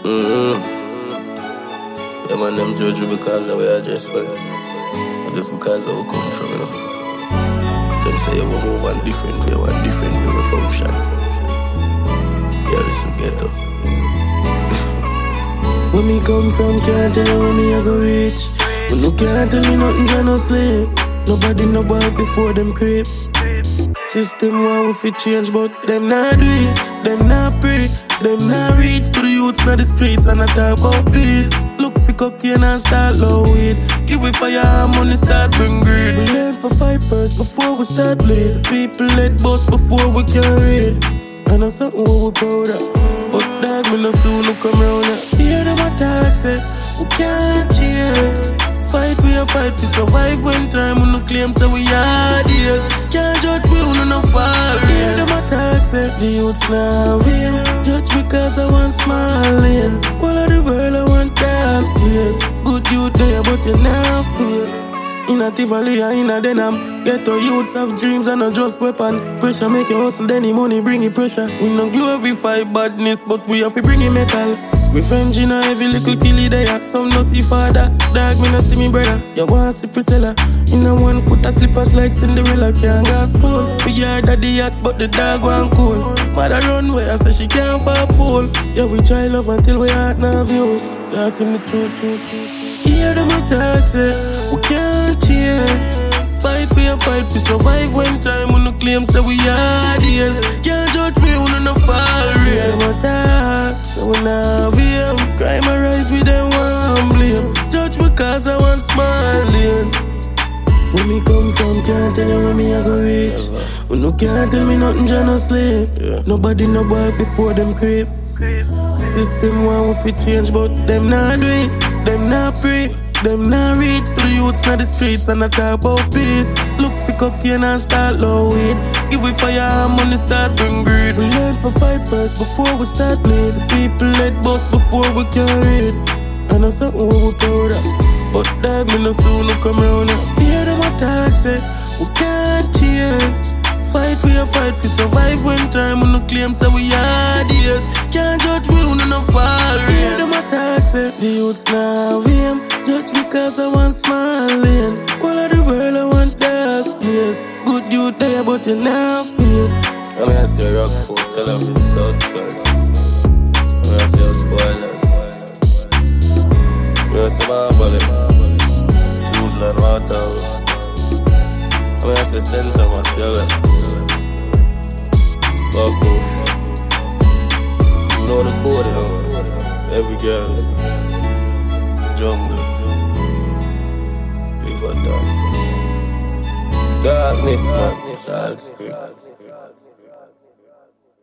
Yeah, man, them judge you because of where I dress, but just because of where we come from, you know. Them say you will move one different way we function. Yeah, this will get up. Where me come from, can't tell you where me I go reach. When you can't tell me nothing, I no sleep. Nobody know about before them creep. System want we fit change, but them not do it. Them not pray, them not reach to the youths in the streets and I talk about peace. Look for cocaine and start low weed. Give we fire and money start bring greed. We learn for fight first before we start blaze. People let bust before we can read. And that's something we proud of. But dog, me no soon come round ya. Hear them attack, say we can't change. Fight, we a fight to survive when time we no claim so we are years. Can't judge we who no fall. Hear them attack, say the youths now win. Judge because I want small lane. All of the world I want dark place. Good youth there but you now feel. In a Tivoli and in a Denham. Ghetto youths have dreams and not just weapon. Pressure make you hustle, then the money bring you pressure. We no glorify badness, but we have to bring it metal. Revenge in a every little killie there. Some no see father, dog me no see me brother. You want see Priscilla. In a 1 foot of slippers like Cinderella. Can't go to school. We hear daddy hot, but the dog want cool. Mother run where I say she can't fall fool. Yeah, we try love until we heart no views. Talk in the truth. Hear them attack, say we can't change. Fight for your fight to survive when time we no claim say we are years. Can't judge me when no fall real. Hear them attack, so we now blame. Crime arise with them one blame. Judge because I want small lane. When me come from, can't tell you where me I go reach. When no can't tell me nothing, just no sleep. Nobody no work before them creep. System want we fit change, but them not do it. Them not pray, them not reach to the youths in the streets and I talk about peace. Look for cocaine and start low weed. Give we fire and money start bring greed. We learn for fight first before we start blaze. People let bust before we can read. And that's something we proud of. But dog me no soon come round ya. Hear them attack say we can't change. Fight we a fight to survive when time we no claim say we are years. Can't judge we who no fall real. Hear them attack say the youths now aim. Judge because I want small lane. All of the world I want dark place. Good youth there but you now feel. I'm gonna say rock food, tell them the south side. I'm gonna say spoilers. I'm gonna say my bullet. Zeusland Waterhouse. I'm gonna say Center Marcellus. Buckles. You know the code, you know. Every girl's jungle. River done. Darkness, man. It's all spirit.